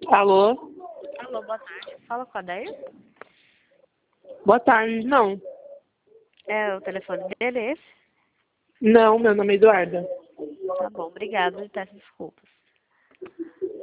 Alô? Alô, boa tarde. Fala com a Deia? Boa tarde, não. É o telefone dele, é esse? Não, meu nome é Eduarda. Tá bom, obrigada e peço desculpas.